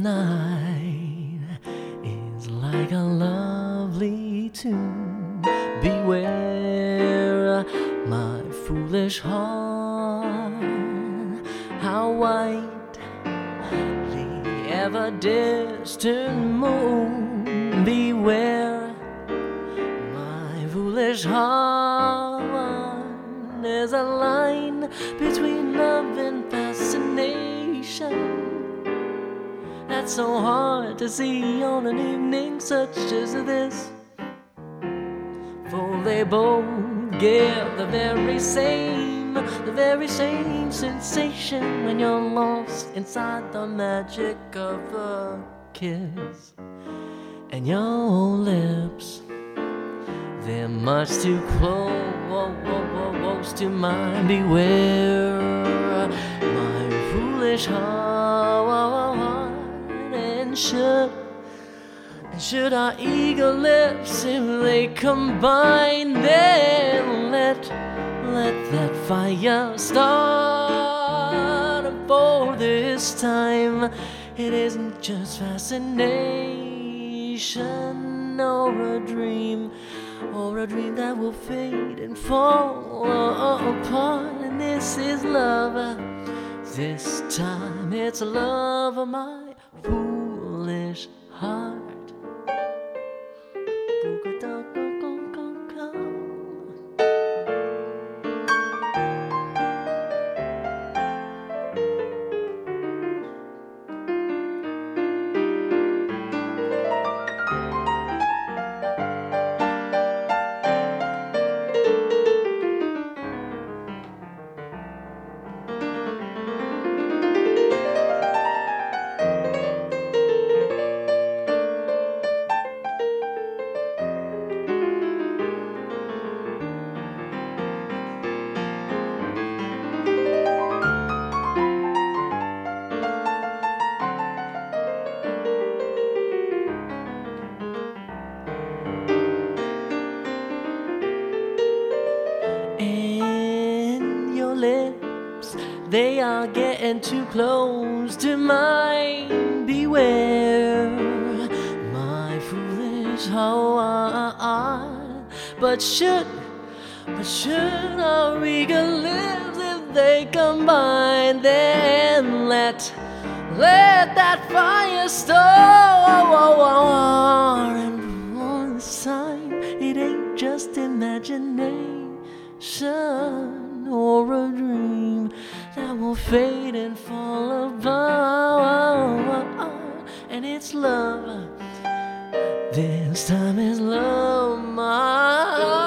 night is like a lovely tune. Beware my foolish heart, how white the ever-distant moon. Beware my foolish heart, there's a line between love and fascination that's so hard to see on an evening such as this. For they both give the very same sensation when you're lost inside the magic of a kiss. And your lips, they're much too close to mine. Beware my foolish heart, and should our eager lips simply combine, then let that fire start. For this time it isn't just fascination or a dream that will fade and fall apart. And this is love. This time it's love of my foolish heart. Lips, they are getting too close to mine. Beware my foolish heart. But should our eager lips, if they combine, then let that fire start. And for this time it ain't just imagination or a dream that will fade and fall apart. And it's love. This time is love, my